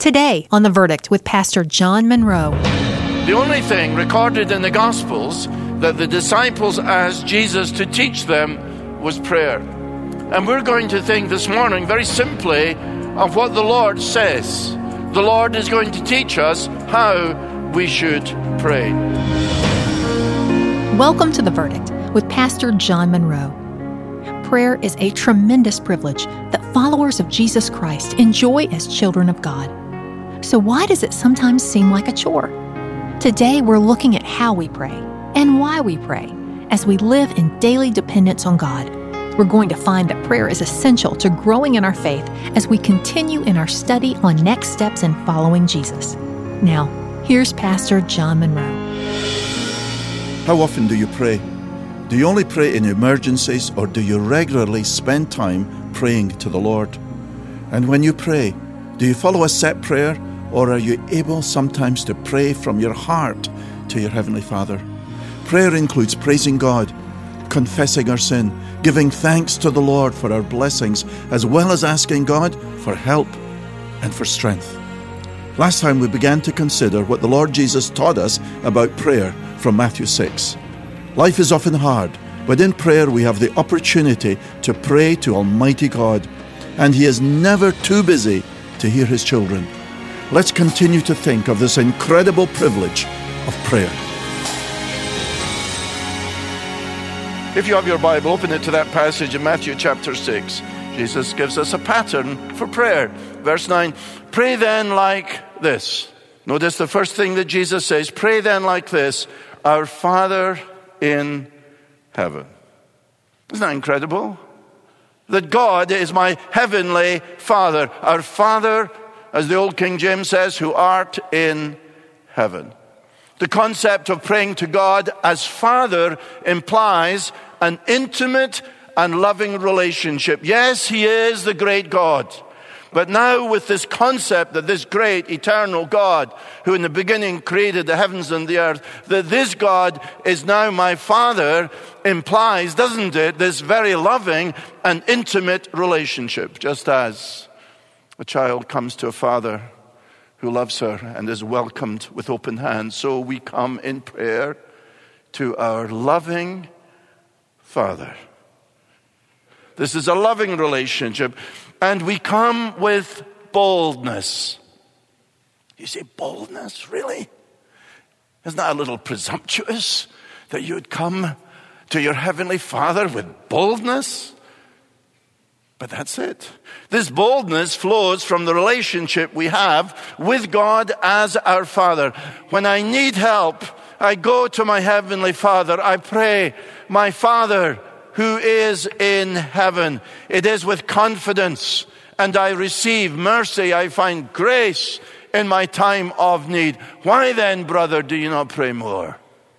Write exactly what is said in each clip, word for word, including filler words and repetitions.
Today on The Verdict with Pastor John Monroe. The only thing recorded in the Gospels that the disciples asked Jesus to teach them was prayer. And we're going to think this morning very simply of what the Lord says. The Lord is going to teach us how we should pray. Welcome to The Verdict with Pastor John Monroe. Prayer is a tremendous privilege that followers of Jesus Christ enjoy as children of God. So why does it sometimes seem like a chore? Today we're looking at how we pray and why we pray as we live in daily dependence on God. We're going to find that prayer is essential to growing in our faith as we continue in our study on next steps in following Jesus. Now, here's Pastor John Monroe. How often do you pray? Do you only pray in emergencies, or do you regularly spend time praying to the Lord? And when you pray, do you follow a set prayer, or are you able sometimes to pray from your heart to your Heavenly Father? Prayer includes praising God, confessing our sin, giving thanks to the Lord for our blessings, as well as asking God for help and for strength. Last time we began to consider what the Lord Jesus taught us about prayer from Matthew six. Life is often hard, but in prayer we have the opportunity to pray to Almighty God, and He is never too busy to hear His children. Let's continue to think of this incredible privilege of prayer. If you have your Bible, open it to that passage in Matthew chapter six. Jesus gives us a pattern for prayer. Verse nine, pray then like this. Notice the first thing that Jesus says, pray then like this, our Father in heaven. Isn't that incredible? That God is my heavenly Father. Our Father, as the old King James says, who art in heaven. The concept of praying to God as Father implies an intimate and loving relationship. Yes, He is the great God. But now with this concept that this great eternal God, who in the beginning created the heavens and the earth, that this God is now my Father, implies, doesn't it, this very loving and intimate relationship. Just as a child comes to a father who loves her and is welcomed with open hands, so we come in prayer to our loving Father. This is a loving relationship, and we come with boldness. You say, boldness? Really? Isn't that a little presumptuous that you would come to your Heavenly Father with boldness? But that's it. This boldness flows from the relationship we have with God as our Father. When I need help, I go to my Heavenly Father. I pray, my Father who is in heaven. It is with confidence, and I receive mercy. I find grace in my time of need. Why then, brother, do you not pray more?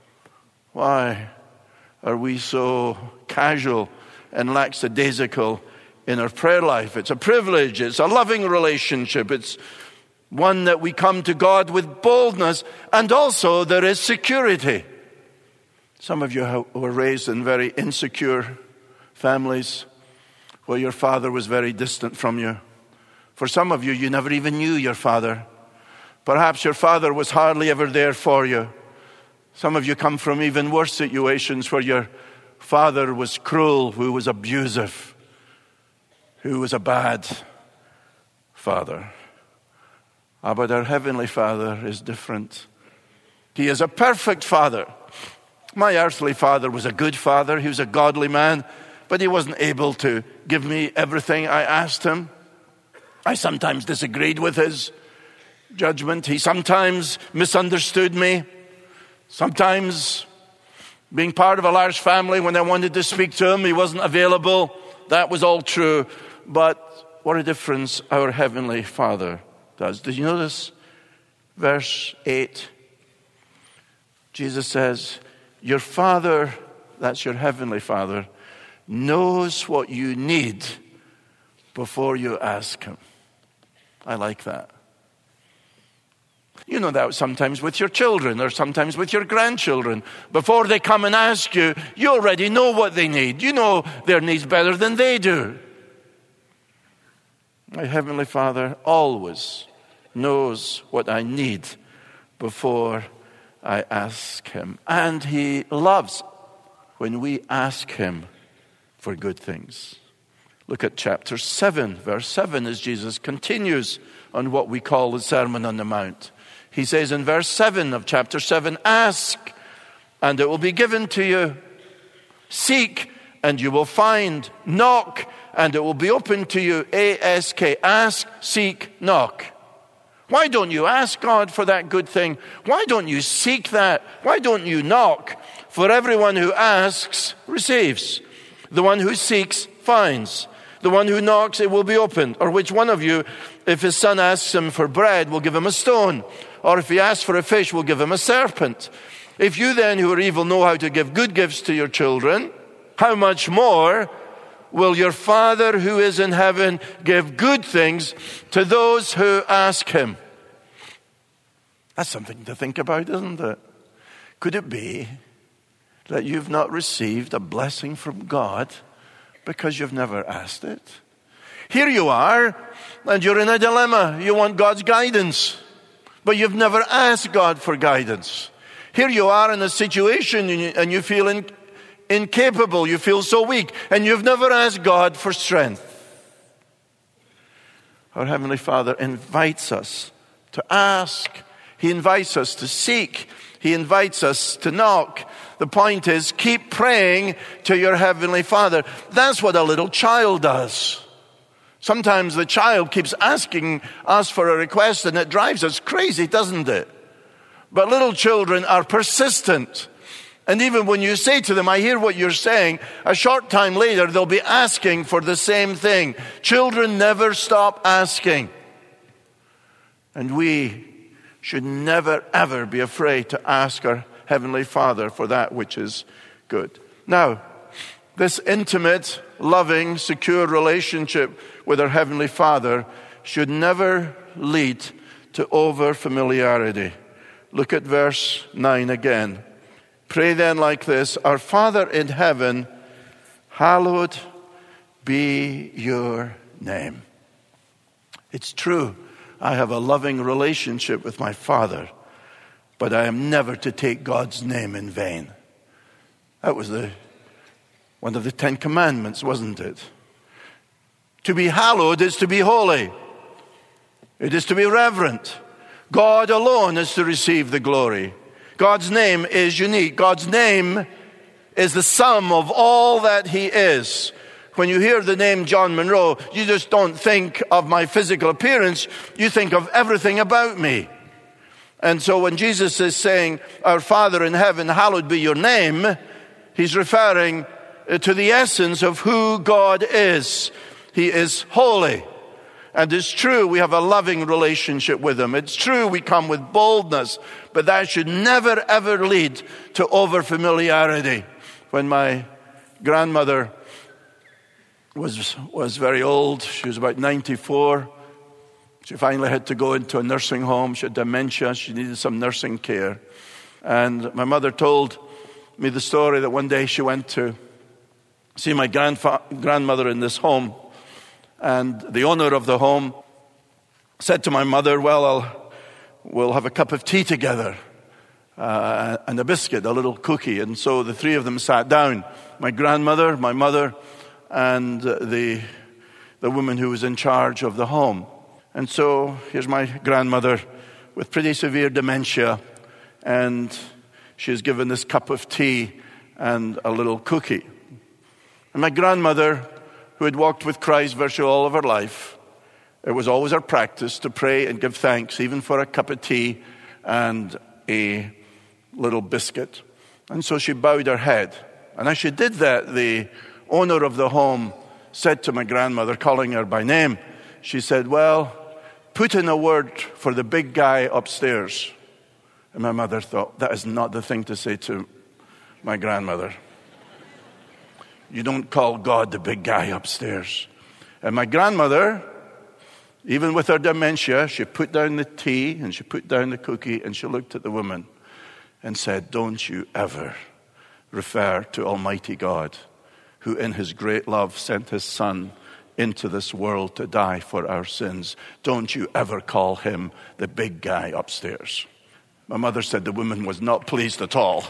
Why are we so casual and lackadaisical in our prayer life? It's a privilege. It's a loving relationship. It's one that we come to God with boldness, and also there is security. Some of you were raised in very insecure families where your father was very distant from you. For some of you, you never even knew your father. Perhaps your father was hardly ever there for you. Some of you come from even worse situations where your father was cruel, who was abusive, who was a bad father. Ah, but our Heavenly Father is different. He is a perfect Father. My earthly father was a good father. He was a godly man, but he wasn't able to give me everything I asked him. I sometimes disagreed with his judgment. He sometimes misunderstood me. Sometimes, being part of a large family, when I wanted to speak to him, he wasn't available. That was all true. But what a difference our Heavenly Father does. Did you notice verse eight? Jesus says, your Father, that's your Heavenly Father, knows what you need before you ask Him. I like that. You know that sometimes with your children or sometimes with your grandchildren. Before they come and ask you, you already know what they need. You know their needs better than they do. My Heavenly Father always knows what I need before I ask him. And he loves when we ask him for good things. Look at chapter seven, verse seven, as Jesus continues on what we call the Sermon on the Mount. He says in verse seven of chapter seven, ask, and it will be given to you. Seek, and you will find. Knock, and it will be opened to you. A S K. Ask, seek, knock. Why don't you ask God for that good thing? Why don't you seek that? Why don't you knock? For everyone who asks receives. The one who seeks finds. The one who knocks, it will be opened. Or which one of you, if his son asks him for bread, will give him a stone? Or if he asks for a fish, will give him a serpent? If you then, who are evil, know how to give good gifts to your children, how much more will your Father who is in heaven give good things to those who ask him? That's something to think about, isn't it? Could it be that you've not received a blessing from God because you've never asked it? Here you are, and you're in a dilemma. You want God's guidance, but you've never asked God for guidance. Here you are in a situation, and you, and you feel in, incapable. You feel so weak, and you've never asked God for strength. Our Heavenly Father invites us to ask. He invites us to seek. He invites us to knock. The point is, keep praying to your Heavenly Father. That's what a little child does. Sometimes the child keeps asking us for a request, and it drives us crazy, doesn't it? But little children are persistent. And even when you say to them, I hear what you're saying, a short time later, they'll be asking for the same thing. Children never stop asking. And we should never, ever be afraid to ask our Heavenly Father for that which is good. Now, this intimate, loving, secure relationship with our Heavenly Father should never lead to over-familiarity. Look at verse nine again. Pray then like this, Our Father in heaven, hallowed be your name. It's true, I have a loving relationship with my Father, but I am never to take God's name in vain. That was the one of the Ten Commandments, wasn't it? To be hallowed is to be holy. It is to be reverent. God alone is to receive the glory. God's name is unique. God's name is the sum of all that he is. When you hear the name John Munro, you just don't think of my physical appearance. You think of everything about me. And so when Jesus is saying, Our Father in heaven, hallowed be your name, he's referring to the essence of who God is. He is holy. And it's true we have a loving relationship with him. It's true we come with boldness, but that should never ever lead to over-familiarity. When my grandmother was, was very old, she was about ninety-four, she finally had to go into a nursing home. She had dementia, she needed some nursing care. And my mother told me the story that one day she went to see my grandfa- grandmother in this home. And the owner of the home said to my mother, well, I'll, we'll have a cup of tea together uh, and a biscuit, a little cookie. And so the three of them sat down, my grandmother, my mother, and the, the woman who was in charge of the home. And so here's my grandmother with pretty severe dementia, and she's given this cup of tea and a little cookie. And my grandmother, who had walked with Christ virtually all of her life, it was always her practice to pray and give thanks, even for a cup of tea and a little biscuit. And so she bowed her head. And as she did that, the owner of the home said to my grandmother, calling her by name, she said, well, put in a word for the big guy upstairs. And my mother thought, that is not the thing to say to my grandmother. You don't call God the big guy upstairs. And my grandmother, even with her dementia, she put down the tea and she put down the cookie and she looked at the woman and said, don't you ever refer to Almighty God, who in his great love sent his Son into this world to die for our sins. Don't you ever call him the big guy upstairs. My mother said the woman was not pleased at all.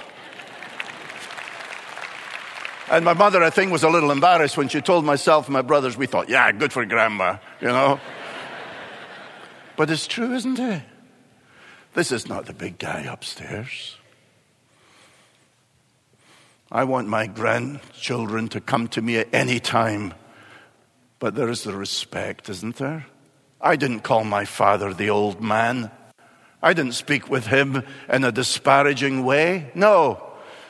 And my mother, I think, was a little embarrassed when she told myself and my brothers. We thought, yeah, good for grandma, you know. But it's true, isn't it? This is not the big guy upstairs. I want my grandchildren to come to me at any time. But there is the respect, isn't there? I didn't call my father the old man. I didn't speak with him in a disparaging way. No.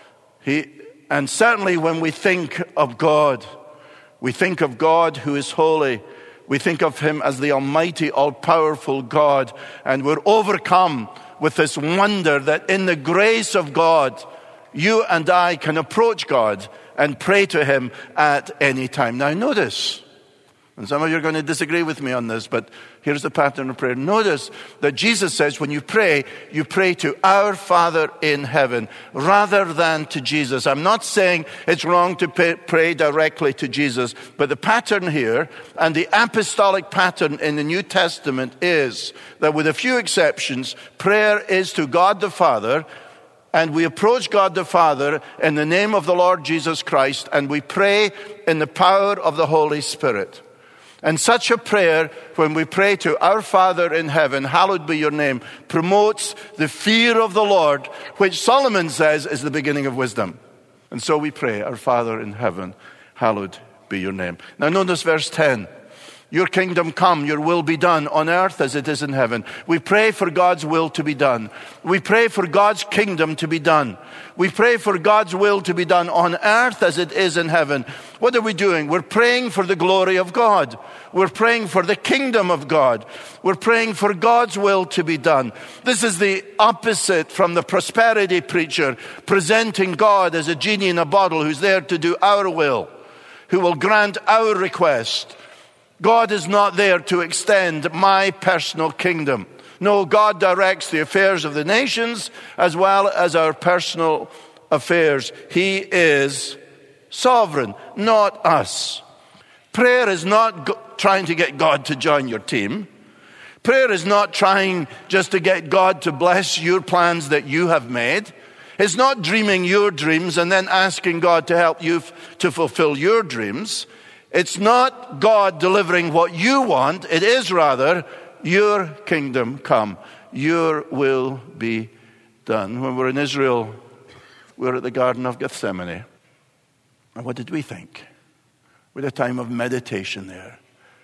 He, and certainly when we think of God, we think of God who is holy. We think of him as the almighty, all-powerful God. And we're overcome with this wonder that in the grace of God, you and I can approach God and pray to him at any time. Now notice, and some of you are going to disagree with me on this, but here's the pattern of prayer. Notice that Jesus says when you pray, you pray to our Father in heaven rather than to Jesus. I'm not saying it's wrong to pray, pray directly to Jesus, but the pattern here and the apostolic pattern in the New Testament is that with a few exceptions, prayer is to God the Father. And we approach God the Father in the name of the Lord Jesus Christ, and we pray in the power of the Holy Spirit. And such a prayer, when we pray to our Father in heaven, hallowed be your name, promotes the fear of the Lord, which Solomon says is the beginning of wisdom. And so we pray, our Father in heaven, hallowed be your name. Now notice verse ten. Your kingdom come, your will be done on earth as it is in heaven. We pray for God's will to be done. We pray for God's kingdom to be done. We pray for God's will to be done on earth as it is in heaven. What are we doing? We're praying for the glory of God. We're praying for the kingdom of God. We're praying for God's will to be done. This is the opposite from the prosperity preacher presenting God as a genie in a bottle who's there to do our will, who will grant our request. God is not there to extend my personal kingdom. No, God directs the affairs of the nations as well as our personal affairs. He is sovereign, not us. Prayer is not go- trying to get God to join your team. Prayer is not trying just to get God to bless your plans that you have made. It's not dreaming your dreams and then asking God to help you f- to fulfill your dreams. It's not God delivering what you want. It is rather, your kingdom come. Your will be done. When we were in Israel, we were at the Garden of Gethsemane. And what did we think? We had a time of meditation there.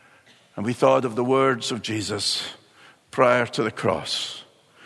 And we thought of the words of Jesus prior to the cross.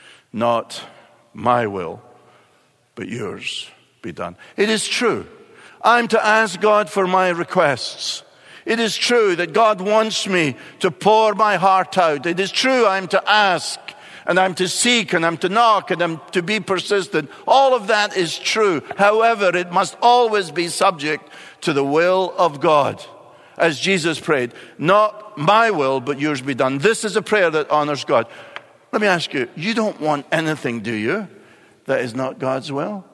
Not my will, but yours be done. It is true. I'm to ask God for my requests. It is true that God wants me to pour my heart out. It is true I'm to ask, and I'm to seek, and I'm to knock, and I'm to be persistent. All of that is true. However, it must always be subject to the will of God. As Jesus prayed, not my will, but yours be done. This is a prayer that honors God. Let me ask you, you don't want anything, do you, that is not God's will?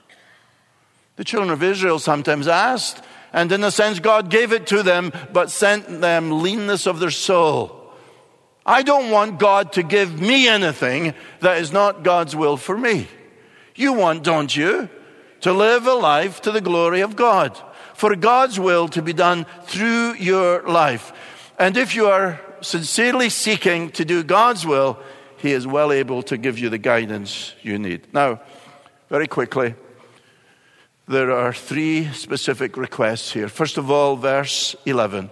The children of Israel sometimes asked, and in a sense, God gave it to them, but sent them leanness of their soul. I don't want God to give me anything that is not God's will for me. You want, don't you, to live a life to the glory of God, for God's will to be done through your life. And if you are sincerely seeking to do God's will, He is well able to give you the guidance you need. Now, very quickly, there are three specific requests here. First of all, verse eleven.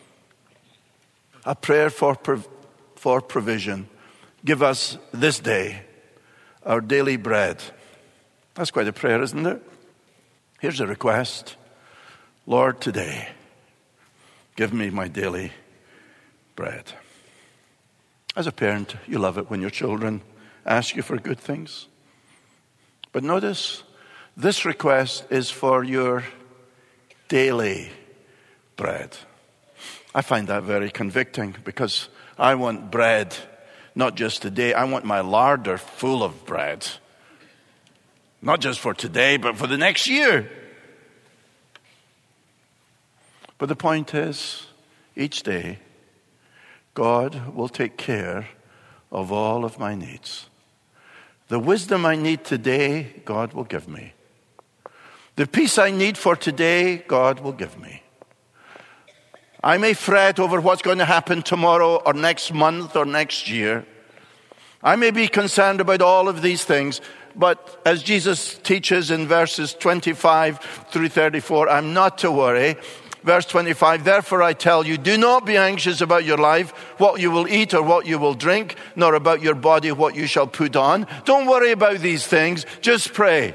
A prayer for, prov- for provision. Give us this day our daily bread. That's quite a prayer, isn't it? Here's a request. Lord, today, give me my daily bread. As a parent, you love it when your children ask you for good things. But notice, this request is for your daily bread. I find that very convicting because I want bread, not just today. I want my larder full of bread. Not just for today, but for the next year. But the point is, each day, God will take care of all of my needs. The wisdom I need today, God will give me. The peace I need for today, God will give me. I may fret over what's going to happen tomorrow or next month or next year. I may be concerned about all of these things, but as Jesus teaches in verses twenty-five through thirty-four, I'm not to worry. Verse twenty-five, therefore I tell you, do not be anxious about your life, what you will eat or what you will drink, nor about your body, what you shall put on. Don't worry about these things, just pray.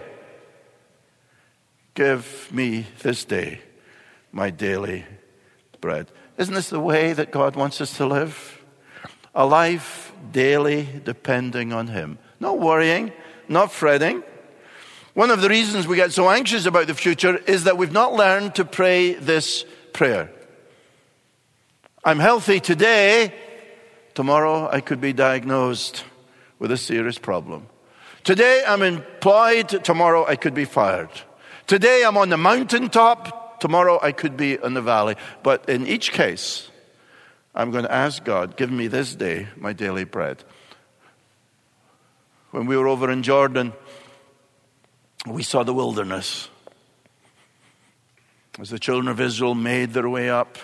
Give me this day my daily bread. Isn't this the way that God wants us to live? A life daily depending on Him. Not worrying, not fretting. One of the reasons we get so anxious about the future is that we've not learned to pray this prayer. I'm healthy today. Tomorrow I could be diagnosed with a serious problem. Today I'm employed. Tomorrow I could be fired. Today I'm on the mountaintop. Tomorrow I could be in the valley. But in each case, I'm going to ask God, give me this day my daily bread. When we were over in Jordan, we saw the wilderness. As the children of Israel made their way up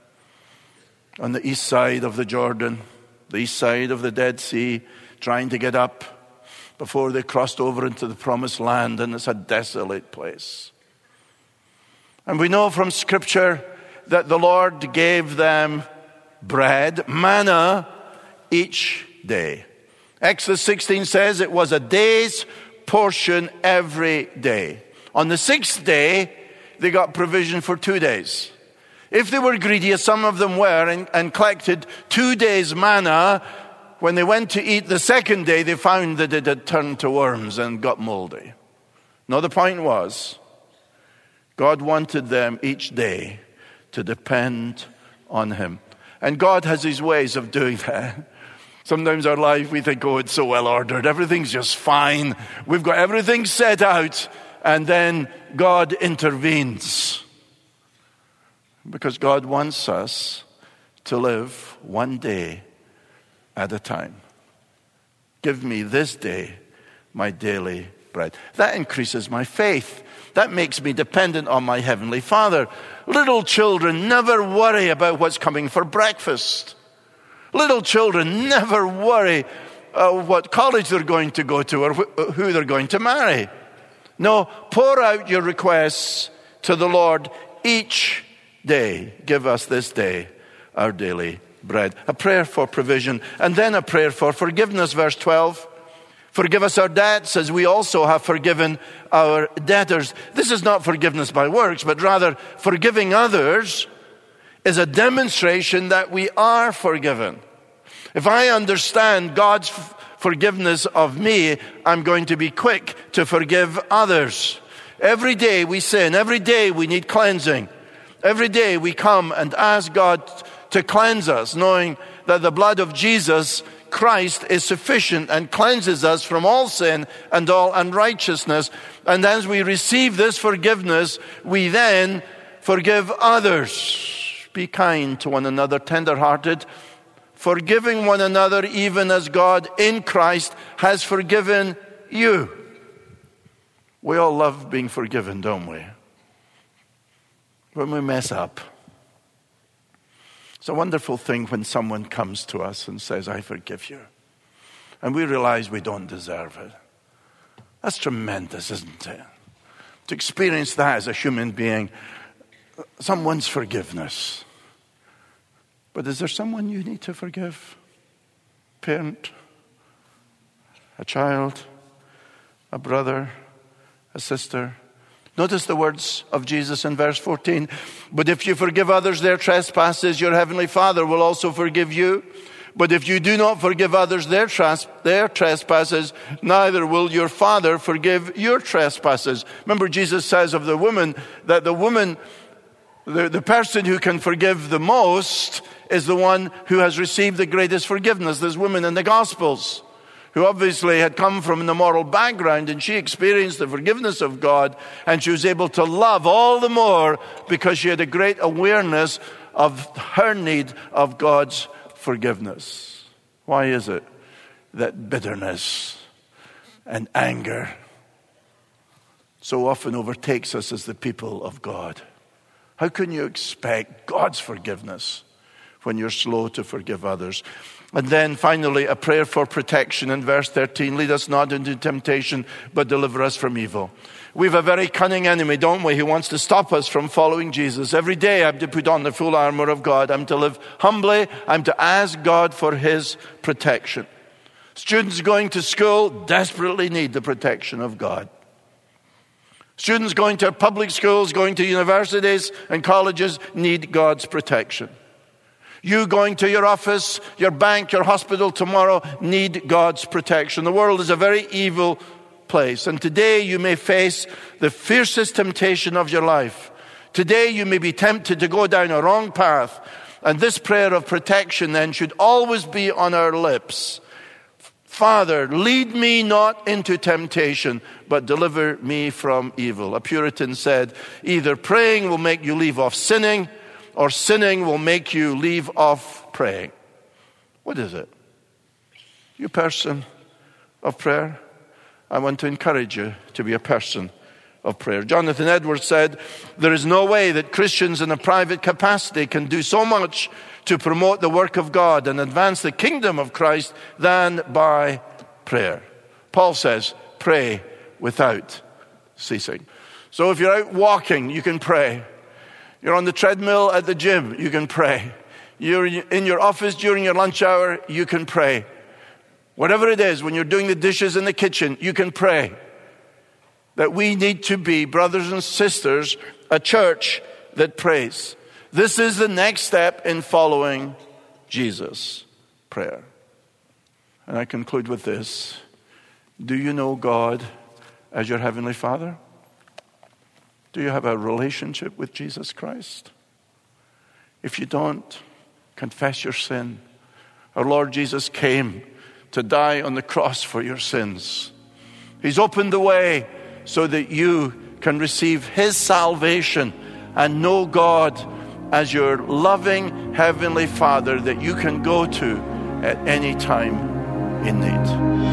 on the east side of the Jordan, the east side of the Dead Sea, trying to get up before they crossed over into the promised land, and it's a desolate place. And we know from Scripture that the Lord gave them bread, manna, each day. Exodus sixteen says it was a day's portion every day. On the sixth day, they got provision for two days. If they were greedy, as some of them were, and, and collected two days' manna, when they went to eat the second day, they found that it had turned to worms and got moldy. No, the point was, God wanted them each day to depend on Him. And God has His ways of doing that. Sometimes our life, we think, oh, it's so well ordered. Everything's just fine. We've got everything set out. And then God intervenes. Because God wants us to live one day at a time. Give me this day my daily bread. That increases my faith. That makes me dependent on my Heavenly Father. Little children never worry about what's coming for breakfast. Little children never worry uh, what college they're going to go to or wh- who they're going to marry. No, pour out your requests to the Lord each day. Give us this day our daily bread. A prayer for provision, and then a prayer for forgiveness. Verse twelve. Forgive us our debts as we also have forgiven our debtors. This is not forgiveness by works, but rather forgiving others is a demonstration that we are forgiven. If I understand God's f- forgiveness of me, I'm going to be quick to forgive others. Every day we sin. Every day we need cleansing. Every day we come and ask God to cleanse us, knowing that the blood of Jesus Christ is sufficient and cleanses us from all sin and all unrighteousness. And as we receive this forgiveness, we then forgive others. Be kind to one another, tender-hearted, forgiving one another even as God in Christ has forgiven you. We all love being forgiven, don't we? When we mess up. It's a wonderful thing when someone comes to us and says, I forgive you. And we realize we don't deserve it. That's tremendous, isn't it? To experience that as a human being, someone's forgiveness. But is there someone you need to forgive? Parent, a child, a brother, a sister. Notice the words of Jesus in verse fourteen. But if you forgive others their trespasses, your heavenly Father will also forgive you. But if you do not forgive others their, tras- their trespasses, neither will your Father forgive your trespasses. Remember, Jesus says of the woman that the woman, the, the person who can forgive the most is the one who has received the greatest forgiveness. This woman in the Gospels, who obviously had come from an immoral background, and she experienced the forgiveness of God, and she was able to love all the more because she had a great awareness of her need of God's forgiveness. Why is it that bitterness and anger so often overtakes us as the people of God? How can you expect God's forgiveness when you're slow to forgive others? And then finally, a prayer for protection in verse thirteen. Lead us not into temptation, but deliver us from evil. We have a very cunning enemy, don't we, who wants to stop us from following Jesus. Every day I'm to put on the full armor of God. I'm to live humbly. I'm to ask God for his protection. Students going to school desperately need the protection of God. Students going to public schools, going to universities and colleges need God's protection. You going to your office, your bank, your hospital tomorrow need God's protection. The world is a very evil place. And today you may face the fiercest temptation of your life. Today you may be tempted to go down a wrong path. And this prayer of protection then should always be on our lips. Father, lead me not into temptation, but deliver me from evil. A Puritan said, either praying will make you leave off sinning, or sinning will make you leave off praying. What is it? You person of prayer? I want to encourage you to be a person of prayer. Jonathan Edwards said, there is no way that Christians in a private capacity can do so much to promote the work of God and advance the kingdom of Christ than by prayer. Paul says, pray without ceasing. So if you're out walking, you can pray. You're on the treadmill at the gym, you can pray. You're in your office during your lunch hour, you can pray. Whatever it is, when you're doing the dishes in the kitchen, you can pray. That we need to be, brothers and sisters, a church that prays. This is the next step in following Jesus, prayer. And I conclude with this. Do you know God as your Heavenly Father? Do you have a relationship with Jesus Christ? If you don't, confess your sin. Our Lord Jesus came to die on the cross for your sins. He's opened the way so that you can receive his salvation and know God as your loving Heavenly Father that you can go to at any time in need.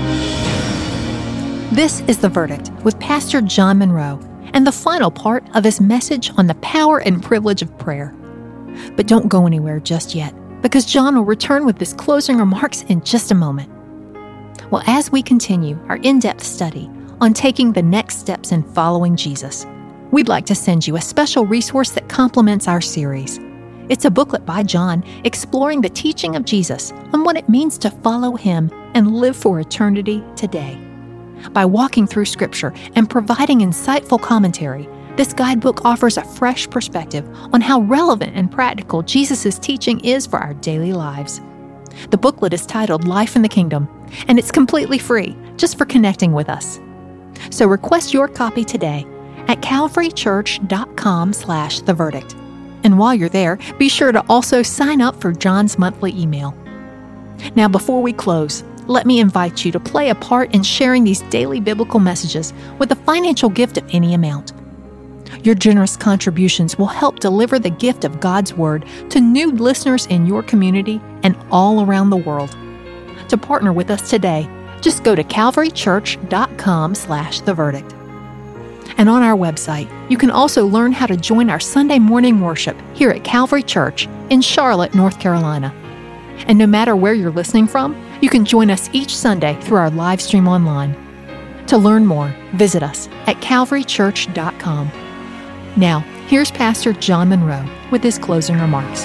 This is The Verdict with Pastor John Monroe and the final part of his message on the power and privilege of prayer. But don't go anywhere just yet, because John will return with his closing remarks in just a moment. Well, as we continue our in-depth study on taking the next steps in following Jesus, we'd like to send you a special resource that complements our series. It's a booklet by John exploring the teaching of Jesus on what it means to follow him and live for eternity today. By walking through Scripture and providing insightful commentary, this guidebook offers a fresh perspective on how relevant and practical Jesus' teaching is for our daily lives. The booklet is titled Life in the Kingdom, and it's completely free, just for connecting with us. So request your copy today at calvarychurch.com slash the verdict. And while you're there, be sure to also sign up for John's monthly email. Now, before we close, let me invite you to play a part in sharing these daily biblical messages with a financial gift of any amount. Your generous contributions will help deliver the gift of God's Word to new listeners in your community and all around the world. To partner with us today, just go to calvarychurch.com slash the verdict. And on our website, you can also learn how to join our Sunday morning worship here at Calvary Church in Charlotte, North Carolina. And no matter where you're listening from, you can join us each Sunday through our live stream online. To learn more, visit us at calvary church dot com. Now, here's Pastor John Monroe with his closing remarks.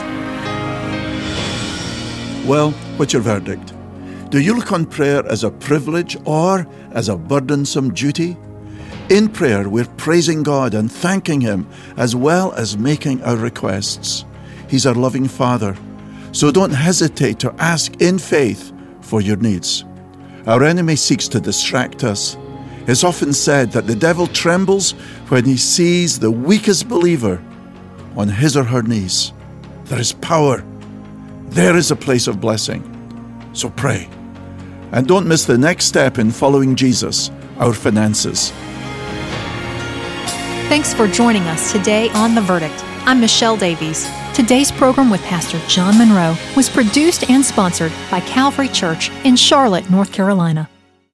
Well, what's your verdict? Do you look on prayer as a privilege or as a burdensome duty? In prayer, we're praising God and thanking Him as well as making our requests. He's our loving Father. So don't hesitate to ask in faith for your needs. Our enemy seeks to distract us. It's often said that the devil trembles when he sees the weakest believer on his or her knees. There is power. There is a place of blessing. So pray. And don't miss the next step in following Jesus, our finances. Thanks for joining us today on The Verdict. I'm Michelle Davies. Today's program with Pastor John Monroe was produced and sponsored by Calvary Church in Charlotte, North Carolina.